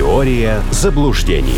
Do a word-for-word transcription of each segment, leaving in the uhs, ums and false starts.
Теория заблуждений.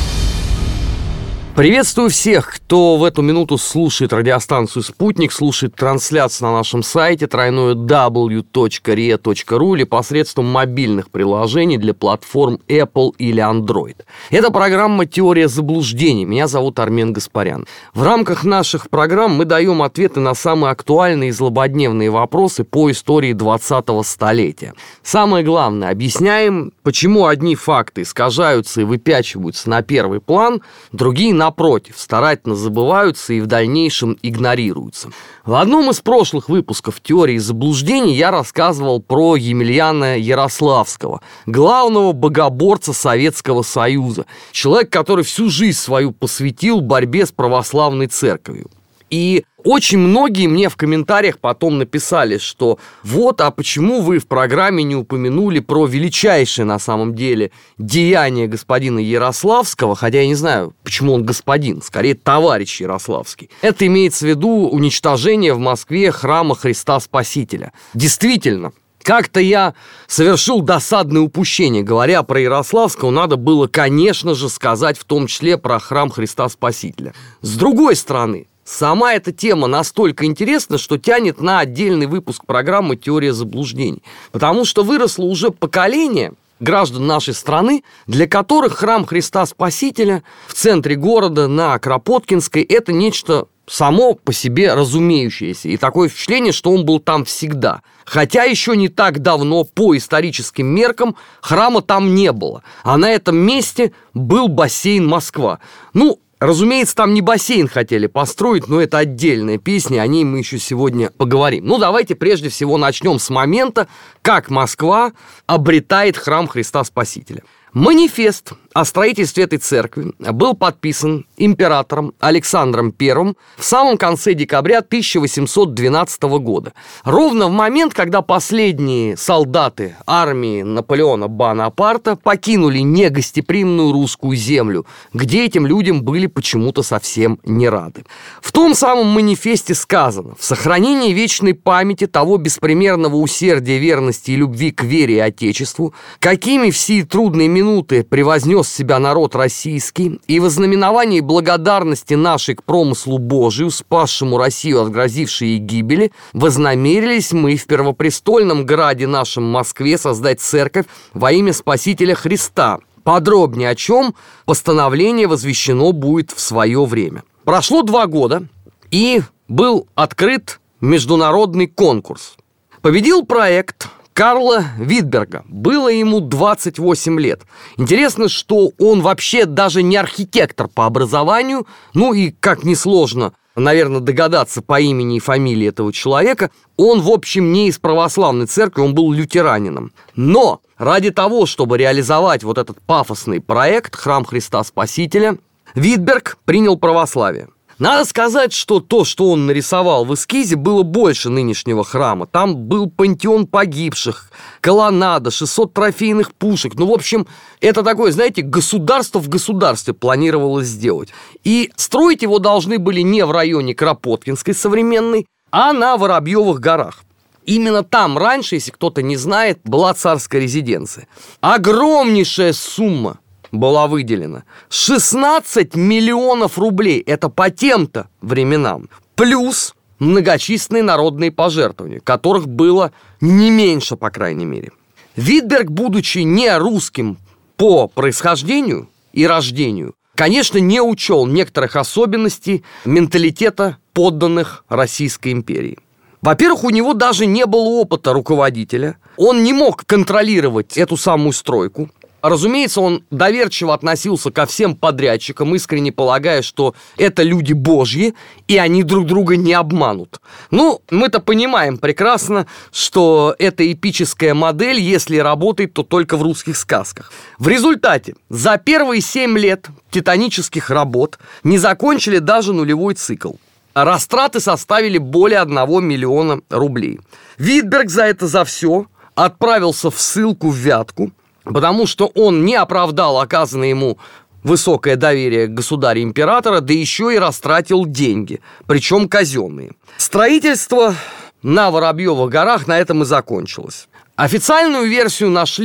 Приветствую всех, кто в эту минуту слушает радиостанцию «Спутник», слушает трансляцию на нашем сайте тройное дабл ю точка риа точка ру или посредством мобильных приложений для платформ Apple или Android. Это программа «Теория заблуждений». Меня зовут Армен Гаспарян. В рамках наших программ мы даем ответы на самые актуальные и злободневные вопросы по истории двадцатого столетия. Самое главное, объясняем, почему одни факты искажаются и выпячиваются на первый план, другие напротив, старательно забываются и в дальнейшем игнорируются. В одном из прошлых выпусков «Теории заблуждений» я рассказывал про Емельяна Ярославского, главного богоборца Советского Союза, человек, который всю жизнь свою посвятил борьбе с православной церковью. И очень многие мне в комментариях потом написали, что вот, а почему вы в программе не упомянули про величайшее на самом деле деяние господина Ярославского, хотя я не знаю, почему он господин, скорее товарищ Ярославский. Это имеется в виду уничтожение в Москве храма Христа Спасителя. Действительно, как-то я совершил досадное упущение. Говоря про Ярославского, надо было, конечно же, сказать в том числе про храм Христа Спасителя. С другой стороны, сама эта тема настолько интересна, что тянет на отдельный выпуск программы «Теория заблуждений». Потому что выросло уже поколение граждан нашей страны, для которых храм Христа Спасителя в центре города на Кропоткинской – это нечто само по себе разумеющееся. И такое впечатление, что он был там всегда. Хотя еще не так давно, по историческим меркам, храма там не было. А на этом месте был бассейн «Москва». Ну, разумеется, там не бассейн хотели построить, но это отдельная песня, о ней мы еще сегодня поговорим. Ну, давайте прежде всего начнем с момента, как Москва обретает храм Христа Спасителя. Манифест о строительстве этой церкви был подписан императором Александром Первым в самом конце декабря тысяча восемьсот двенадцатого года. Ровно в момент, когда последние солдаты армии Наполеона Бонапарта покинули негостеприимную русскую землю, где этим людям были почему-то совсем не рады. В том самом манифесте сказано: в сохранении вечной памяти того беспримерного усердия, верности и любви к вере и Отечеству, какими в сии трудные минуты превознес себя народ российский, и во знаменовании благодарности нашей к промыслу Божию, спасшему Россию от грозившей ей гибели, вознамерились мы в первопрестольном граде нашем Москве создать церковь во имя Спасителя Христа. Подробнее о чем постановление возвещено будет в свое время. Прошло два года, и был открыт международный конкурс. Победил проект Карла Витберга. Было ему двадцать восемь лет. Интересно, что он вообще даже не архитектор по образованию. Ну и, как несложно, наверное, догадаться по имени и фамилии этого человека, он, в общем, не из православной церкви, он был лютеранином. Но ради того, чтобы реализовать вот этот пафосный проект «Храм Христа Спасителя», Витберг принял православие. Надо сказать, что то, что он нарисовал в эскизе, было больше нынешнего храма. Там был пантеон погибших, колоннада, шестьсот трофейных пушек. Ну, в общем, это такое, знаете, государство в государстве планировалось сделать. И строить его должны были не в районе Кропоткинской современной, а на Воробьевых горах. Именно там раньше, если кто-то не знает, была царская резиденция. Огромнейшая сумма была выделена. шестнадцать миллионов рублей. Это по тем-то временам. Плюс многочисленные народные пожертвования, которых было не меньше, по крайней мере. Витберг, будучи не русским по происхождению и рождению, конечно, не учел некоторых особенностей менталитета подданных Российской империи. Во-первых, у него даже не было опыта руководителя. Он не мог контролировать эту самую стройку. Разумеется, он доверчиво относился ко всем подрядчикам, искренне полагая, что это люди божьи, и они друг друга не обманут. Ну, мы-то понимаем прекрасно, что эта эпическая модель, если работает, то только в русских сказках. В результате за первые семь лет титанических работ не закончили даже нулевой цикл. Растраты составили более одного миллиона рублей. Витберг за это за все отправился в ссылку в Вятку, потому что он не оправдал оказанное ему высокое доверие государя-императора, да еще и растратил деньги, причем казенные. Строительство на Воробьевых горах на этом и закончилось. Официальную версию нашли,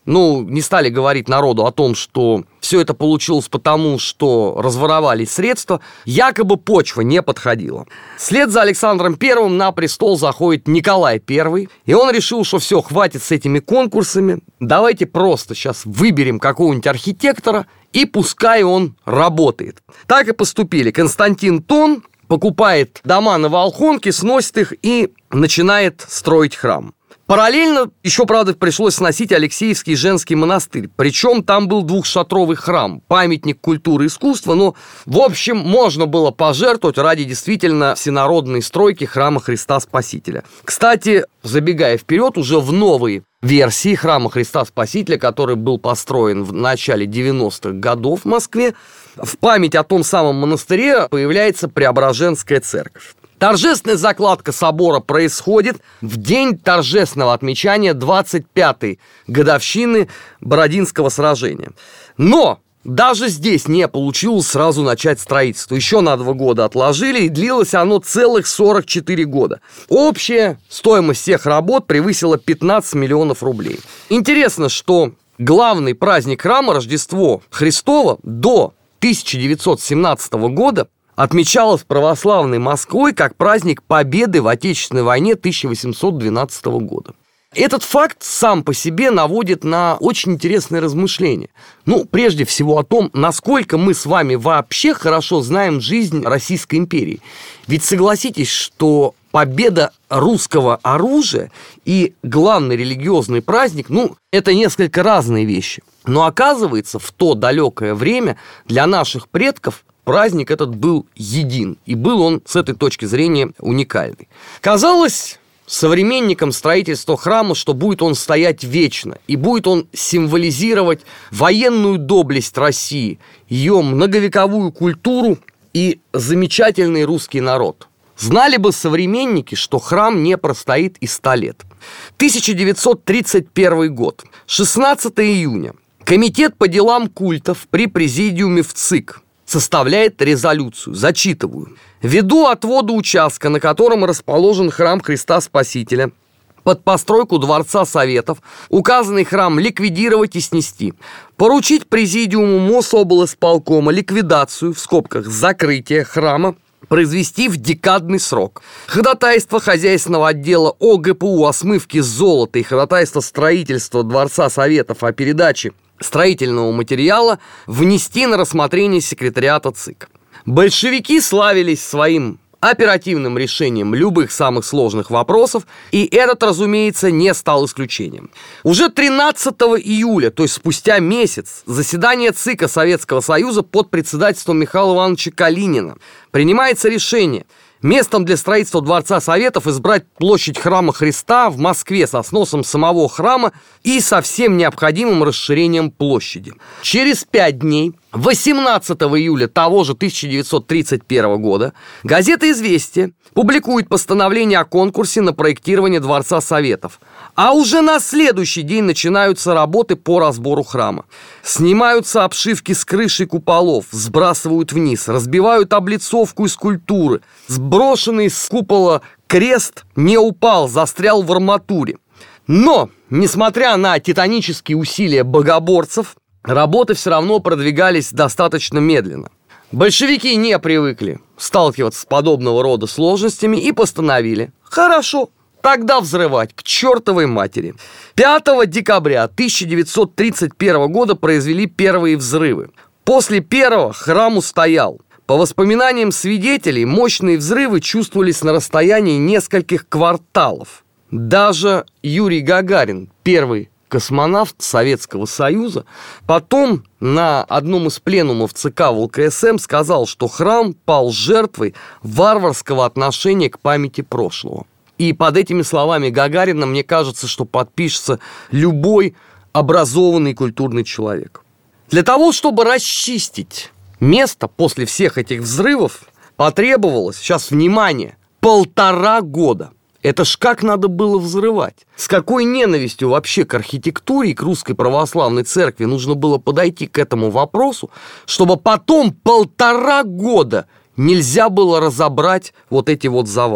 Ну, не стали говорить народу о том, что все это получилось потому, что разворовали средства, якобы почва не подходила. Вслед за Александром Первым на престол заходит Николай Первый, и он решил, что все, хватит с этими конкурсами, давайте просто сейчас выберем какого-нибудь архитектора, и пускай он работает. Так и поступили. Константин Тон покупает дома на Волхонке, сносит их и начинает строить храм. Параллельно еще, правда, пришлось сносить Алексеевский женский монастырь. Причем там был двухшатровый храм, памятник культуры и искусства. Но, в общем, можно было пожертвовать ради действительно всенародной стройки храма Христа Спасителя. Кстати, забегая вперед, уже в новой версии храма Христа Спасителя, который был построен в начале девяностых годов в Москве, в память о том самом монастыре появляется Преображенская церковь. Торжественная закладка собора происходит в день торжественного отмечания двадцать пятой годовщины Бородинского сражения. Но даже здесь не получилось сразу начать строительство. Еще на два года отложили, и длилось оно целых сорок четыре года. Общая стоимость всех работ превысила пятнадцать миллионов рублей. Интересно, что главный праздник храма, Рождество Христово, до тысяча девятьсот семнадцатого года отмечалось православной Москвой как праздник Победы в Отечественной войне тысяча восемьсот двенадцатого года. Этот факт сам по себе наводит на очень интересные размышления. Ну, прежде всего о том, насколько мы с вами вообще хорошо знаем жизнь Российской империи. Ведь согласитесь, что победа русского оружия и главный религиозный праздник, ну, это несколько разные вещи. Но оказывается, в то далекое время для наших предков праздник этот был един, и был он с этой точки зрения уникальный. Казалось современникам строительства храма, что будет он стоять вечно, и будет он символизировать военную доблесть России, ее многовековую культуру и замечательный русский народ. Знали бы современники, что храм не простоит и ста лет. тысяча девятьсот тридцать первый год, шестнадцатого июня. Комитет по делам культов при президиуме в ЦИК составляет резолюцию, зачитываю. Ввиду отвода участка, на котором расположен храм Христа Спасителя, под постройку Дворца Советов, указанный храм ликвидировать и снести. Поручить президиуму Мособлсполкома ликвидацию, в скобках, закрытие храма, произвести в декадный срок. Ходатайство хозяйственного отдела ОГПУ о смывке золота и ходатайство строительства Дворца Советов о передаче строительного материала внести на рассмотрение секретариата ЦИК. Большевики славились своим оперативным решением любых самых сложных вопросов, и этот, разумеется, не стал исключением. Уже тринадцатого июля, то есть спустя месяц, заседание ЦИКа Советского Союза под председательством Михаила Ивановича Калинина принимается решение местом для строительства Дворца Советов избрать площадь Храма Христа в Москве со сносом самого храма и со всем необходимым расширением площади. Через пять дней, восемнадцатого июля того же тысяча девятьсот тридцать первого года, газета «Известия» публикует постановление о конкурсе на проектирование Дворца Советов. А уже на следующий день начинаются работы по разбору храма. Снимаются обшивки с крыши куполов, сбрасывают вниз, разбивают облицовку и скульптуры. Сброшенный с купола крест не упал, застрял в арматуре. Но, несмотря на титанические усилия богоборцев, работы все равно продвигались достаточно медленно. Большевики не привыкли сталкиваться с подобного рода сложностями и постановили: хорошо, тогда взрывать, к чертовой матери. пятого декабря тысяча девятьсот тридцать первого года произвели первые взрывы. После первого храм устоял. По воспоминаниям свидетелей, мощные взрывы чувствовались на расстоянии нескольких кварталов. Даже Юрий Гагарин, первый космонавт Советского Союза, потом на одном из пленумов ЦК ВЛКСМ сказал, что храм пал жертвой варварского отношения к памяти прошлого. И под этими словами Гагарина, мне кажется, что подпишется любой образованный культурный человек. Для того, чтобы расчистить место после всех этих взрывов, потребовалось, сейчас внимание, полтора года. Это ж как надо было взрывать? С какой ненавистью вообще к архитектуре и к русской православной церкви нужно было подойти к этому вопросу, чтобы потом полтора года нельзя было разобрать вот эти вот завалы?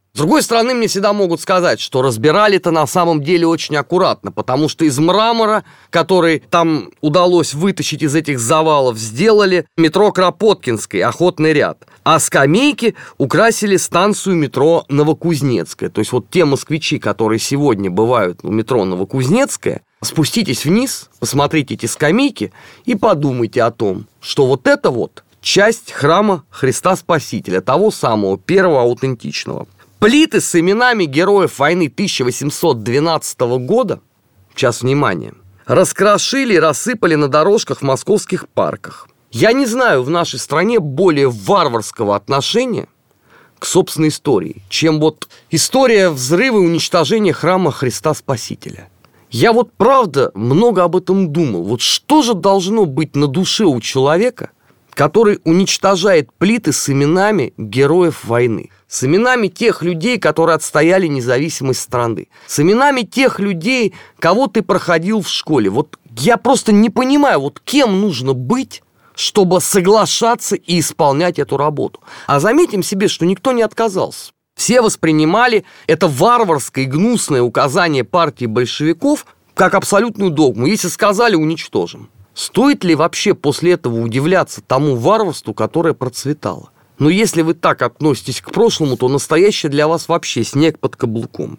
С другой стороны, мне всегда могут сказать, что разбирали-то на самом деле очень аккуратно, потому что из мрамора, который там удалось вытащить из этих завалов, сделали метро Кропоткинский, охотный ряд, а скамейки украсили станцию метро Новокузнецкая. То есть вот те москвичи, которые сегодня бывают у метро Новокузнецкая, спуститесь вниз, посмотрите эти скамейки и подумайте о том, что вот это вот часть храма Христа Спасителя, того самого первого аутентичного. Плиты с именами героев войны тысяча восемьсот двенадцатого года, сейчас внимание, раскрошили и рассыпали на дорожках в московских парках. Я не знаю в нашей стране более варварского отношения к собственной истории, чем вот история взрыва и уничтожения храма Христа Спасителя. Я вот правда много об этом думал. Вот что же должно быть на душе у человека, который уничтожает плиты с именами героев войны, с именами тех людей, которые отстояли независимость страны, с именами тех людей, кого ты проходил в школе. Вот я просто не понимаю, вот кем нужно быть, чтобы соглашаться и исполнять эту работу. А заметим себе, что никто не отказался. Все воспринимали это варварское и гнусное указание партии большевиков как абсолютную догму. Если сказали, уничтожим. Стоит ли вообще после этого удивляться тому варварству, которое процветало? Но если вы так относитесь к прошлому, то настоящее для вас вообще снег под каблуком.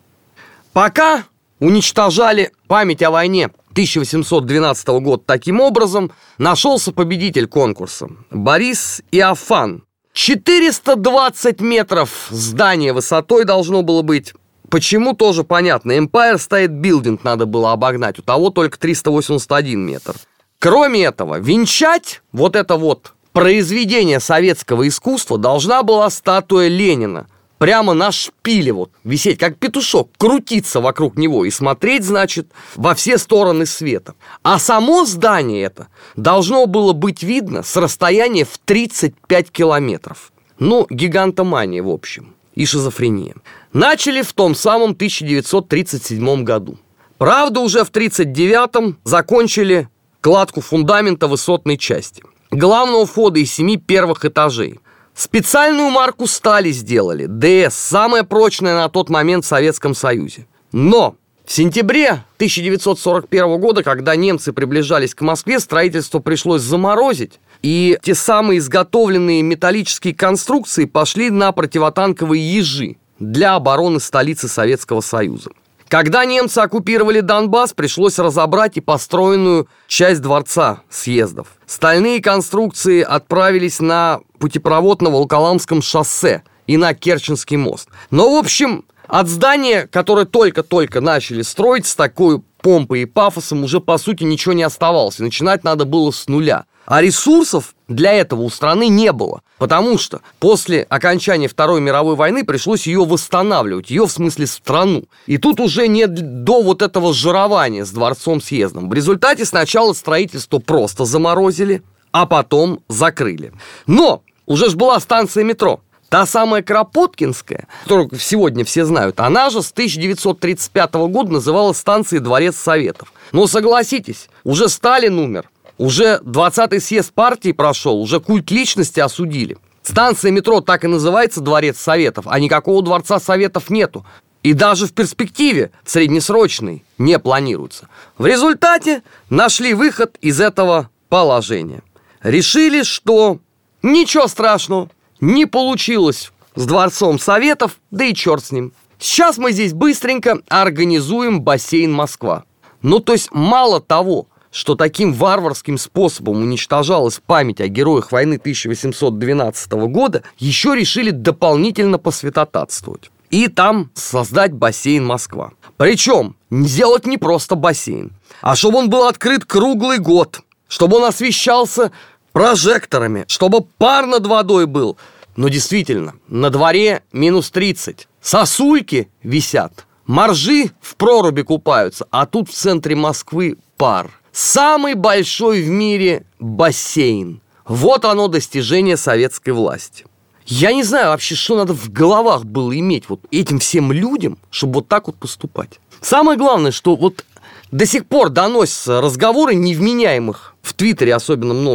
Пока уничтожали память о войне тысяча восемьсот двенадцатого года таким образом, нашелся победитель конкурса – Борис Иофан. четыреста двадцать метров здание высотой должно было быть. Почему, тоже понятно. Empire State Building надо было обогнать, у того только триста восемьдесят один метр. Кроме этого, венчать вот это вот произведение советского искусства должна была статуя Ленина. Прямо на шпиле вот висеть, как петушок, крутиться вокруг него и смотреть, значит, во все стороны света. А само здание это должно было быть видно с расстояния в тридцать пять километров. Ну, гигантомания, в общем, и шизофрения. Начали в том самом тысяча девятьсот тридцать седьмом году. Правда, уже в тридцать девятом закончили кладку фундамента высотной части, главного входа из семи первых этажей. Специальную марку стали сделали, ДС, самая прочная на тот момент в Советском Союзе. Но в сентябре тысяча девятьсот сорок первого года, когда немцы приближались к Москве, строительство пришлось заморозить, и те самые изготовленные металлические конструкции пошли на противотанковые ежи для обороны столицы Советского Союза. Когда немцы оккупировали Донбасс, пришлось разобрать и построенную часть дворца съездов. Стальные конструкции отправились на путепровод на Волоколамском шоссе и на Керченский мост. Но, в общем, от здания, которое только-только начали строить с такой помпой и пафосом, уже, по сути, ничего не оставалось. И начинать надо было с нуля. А ресурсов для этого у страны не было, потому что после окончания Второй мировой войны пришлось ее восстанавливать, ее в смысле страну. И тут уже не до вот этого жирования с дворцом съездом. В результате сначала строительство просто заморозили, а потом закрыли. Но уже ж была станция метро. Та самая Кропоткинская, которую сегодня все знают, она же с тысяча девятьсот тридцать пятого года называлась станцией Дворец Советов. Но согласитесь, уже Сталин умер. Уже двадцатый съезд партии прошел, уже культ личности осудили. Станция метро так и называется Дворец Советов, а никакого Дворца Советов нету. И даже в перспективе среднесрочной не планируется. В результате нашли выход из этого положения. Решили, что ничего страшного, не получилось с Дворцом Советов, да и черт с ним. Сейчас мы здесь быстренько организуем бассейн Москва. Ну, то есть мало того, что таким варварским способом уничтожалась память о героях войны тысяча восемьсот двенадцатого года, еще решили дополнительно посвятотатствовать. И там создать бассейн Москва. Причем сделать не просто бассейн, а чтобы он был открыт круглый год, чтобы он освещался прожекторами, чтобы пар над водой был. Но действительно, на дворе минус тридцать, сосульки висят, моржи в проруби купаются, а тут в центре Москвы пар. Самый большой в мире бассейн. Вот оно, достижение советской власти. Я не знаю вообще, что надо в головах было иметь вот этим всем людям, чтобы вот так вот поступать. Самое главное, что вот до сих пор доносятся разговоры невменяемых, в Твиттере особенно много их,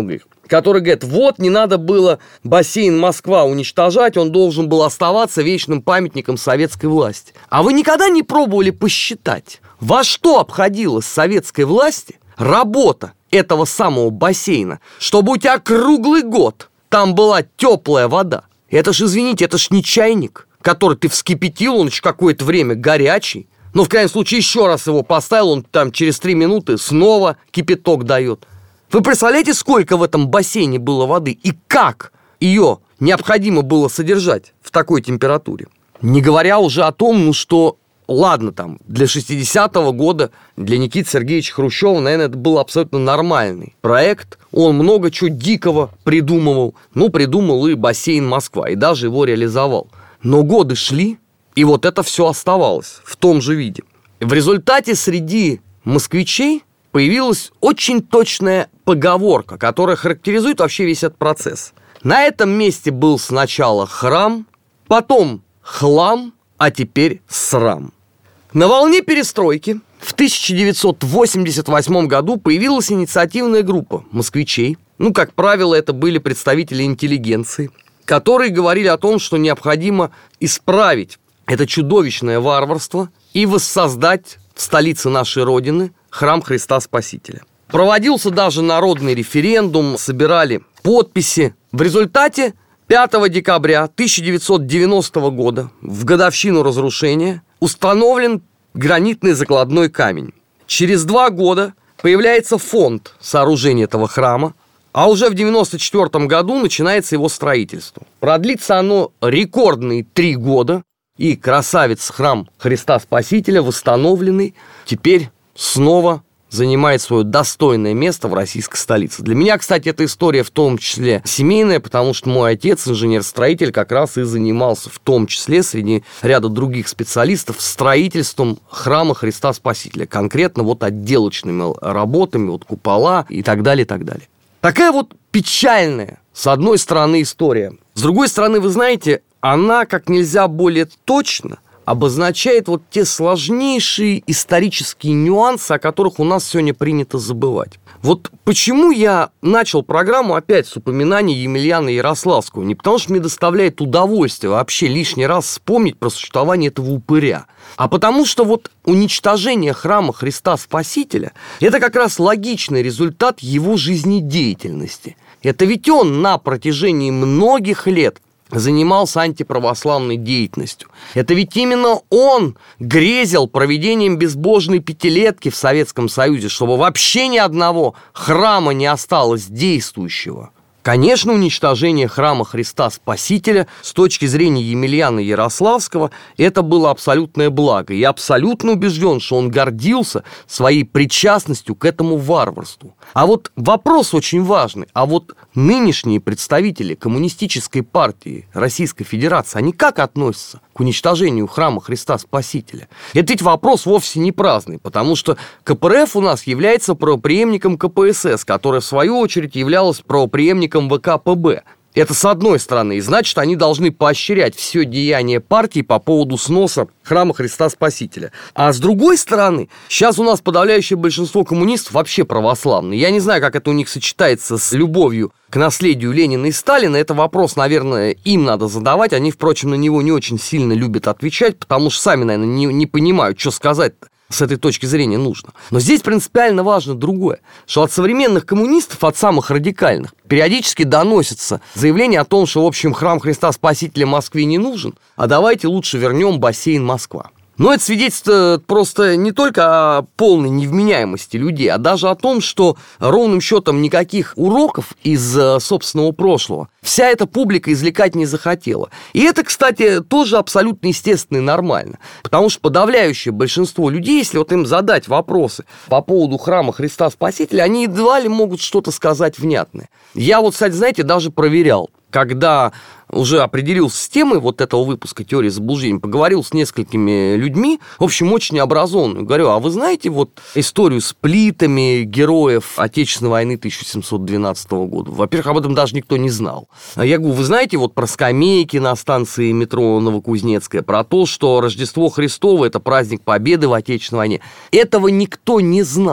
который говорит, вот, не надо было бассейн Москва уничтожать, он должен был оставаться вечным памятником советской власти. А вы никогда не пробовали посчитать, во что обходилась советской власти работа этого самого бассейна, чтобы у тебя круглый год там была теплая вода? Это ж, извините, это ж не чайник, который ты вскипятил, он еще какое-то время горячий, но в крайнем случае еще раз его поставил, он там через три минуты снова кипяток дает. Вы представляете, сколько в этом бассейне было воды и как ее необходимо было содержать в такой температуре? Не говоря уже о том, ну что, ладно, там, для шестидесятого года, для Никиты Сергеевича Хрущева, наверное, это был абсолютно нормальный проект. Он много чего дикого придумывал. Ну, придумал и бассейн Москва, и даже его реализовал. Но годы шли, и вот это все оставалось в том же виде. В результате среди москвичей появилась очень точная поговорка, которая характеризует вообще весь этот процесс. На этом месте был сначала храм, потом хлам, а теперь срам. На волне перестройки в тысяча девятьсот восемьдесят восьмом году появилась инициативная группа москвичей. Ну, как правило, это были представители интеллигенции, которые говорили о том, что необходимо исправить это чудовищное варварство и воссоздать в столице нашей Родины храм Христа Спасителя. Проводился даже народный референдум, собирали подписи. В результате пятого декабря тысяча девятьсот девяностого года, в годовщину разрушения, установлен гранитный закладной камень. Через два года появляется фонд сооружения этого храма, а уже в девяносто четвёртом году начинается его строительство. Продлится оно рекордные три года, и красавец храм Христа Спасителя, восстановленный, теперь снова занимает свое достойное место в российской столице. Для меня, кстати, эта история в том числе семейная, потому что мой отец, инженер-строитель, как раз и занимался в том числе среди ряда других специалистов строительством храма Христа Спасителя, конкретно вот отделочными работами, вот купола и так далее, и так далее. Такая вот печальная, с одной стороны, история. С другой стороны, вы знаете, она как нельзя более точно обозначает вот те сложнейшие исторические нюансы, о которых у нас сегодня принято забывать. Вот почему я начал программу опять с упоминания Емельяна Ярославского? Не потому что мне доставляет удовольствие вообще лишний раз вспомнить про существование этого упыря, а потому что вот уничтожение храма Христа Спасителя – это как раз логичный результат его жизнедеятельности. Это ведь он на протяжении многих лет занимался антиправославной деятельностью. Это ведь именно он грезил проведением безбожной пятилетки в Советском Союзе, чтобы вообще ни одного храма не осталось действующего. Конечно, уничтожение храма Христа Спасителя с точки зрения Емельяна Ярославского это было абсолютное благо. Я абсолютно убежден, что он гордился своей причастностью к этому варварству. А вот вопрос очень важный. А вот нынешние представители Коммунистической партии Российской Федерации, они как относятся к уничтожению храма Христа Спасителя? Это ведь вопрос вовсе не праздный, потому что ка пэ эр эф у нас является правопреемником ка пэ эс эс, которая в свою очередь являлась правопреемником вэ ка пэ бэ. Это с одной стороны, и значит, они должны поощрять все деяния партии по поводу сноса храма Христа Спасителя. А с другой стороны, сейчас у нас подавляющее большинство коммунистов вообще православные. Я не знаю, как это у них сочетается с любовью к наследию Ленина и Сталина. Это вопрос, наверное, им надо задавать. Они, впрочем, на него не очень сильно любят отвечать, потому что сами, наверное, не, не понимают, что сказать-то с этой точки зрения нужно. Но здесь принципиально важно другое, что от современных коммунистов, от самых радикальных, периодически доносится заявление о том, что, в общем, храм Христа Спасителя Москве не нужен, а давайте лучше вернем бассейн Москва. Но это свидетельствует просто не только о полной невменяемости людей, а даже о том, что ровным счетом никаких уроков из собственного прошлого вся эта публика извлекать не захотела. И это, кстати, тоже абсолютно естественно и нормально. Потому что подавляющее большинство людей, если вот им задать вопросы по поводу храма Христа Спасителя, они едва ли могут что-то сказать внятное. Я вот, кстати, знаете, даже проверял. Когда уже определился с темой вот этого выпуска «Теории заблуждений», поговорил с несколькими людьми, в общем, очень образованными. Говорю, а вы знаете вот историю с плитами героев Отечественной войны тысяча семьсот двенадцатого года? Во-первых, об этом даже никто не знал. Я говорю, вы знаете вот про скамейки на станции метро Новокузнецкая, про то, что Рождество Христово – это праздник Победы в Отечественной войне? Этого никто не знал.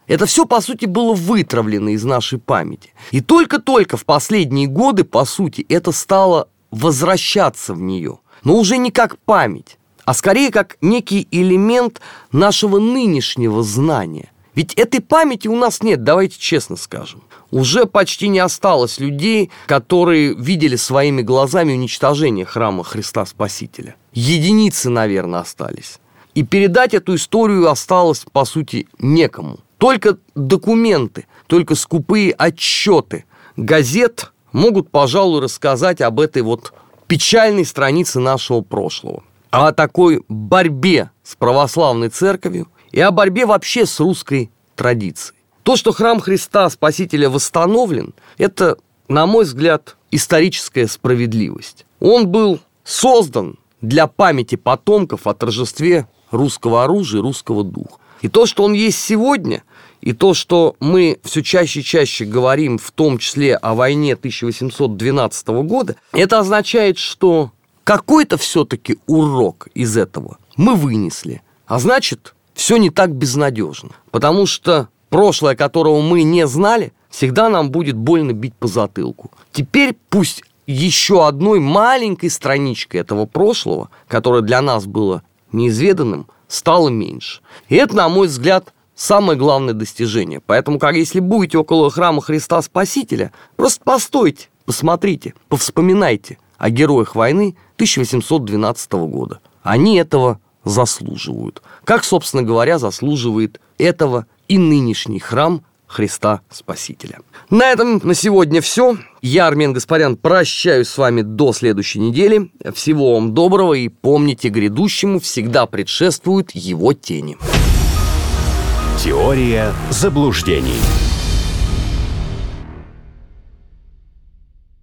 Это все, по сути, было вытравлено из нашей памяти. И только-только в последние годы, по сути, это стало возвращаться в нее. Но уже не как память, а скорее как некий элемент нашего нынешнего знания. Ведь этой памяти у нас нет, давайте честно скажем. Уже почти не осталось людей, которые видели своими глазами уничтожение храма Христа Спасителя. Единицы, наверное, остались. И передать эту историю осталось, по сути, некому. Только документы, только скупые отчеты газет могут, пожалуй, рассказать об этой вот печальной странице нашего прошлого. О такой борьбе с православной церковью и о борьбе вообще с русской традицией. То, что храм Христа Спасителя восстановлен, это, на мой взгляд, историческая справедливость. Он был создан для памяти потомков о торжестве русского оружия, русского духа. И то, что он есть сегодня, и то, что мы все чаще и чаще говорим, в том числе о войне тысяча восемьсот двенадцатого года, это означает, что какой-то все-таки урок из этого мы вынесли. А значит, все не так безнадежно. Потому что прошлое, которого мы не знали, всегда нам будет больно бить по затылку. Теперь пусть еще одной маленькой страничкой этого прошлого, которое для нас было неизведанным, стало меньше. И это, на мой взгляд, самое главное достижение. Поэтому, как если будете около храма Христа Спасителя, просто постойте, посмотрите, повспоминайте о героях войны тысяча восемьсот двенадцатого года. Они этого заслуживают. Как, собственно говоря, заслуживает этого и нынешний храм Христа Спасителя. На этом на сегодня все. Я, Армен Гаспарян, прощаюсь с вами до следующей недели. Всего вам доброго и помните, грядущему всегда предшествуют его тени. Теория заблуждений.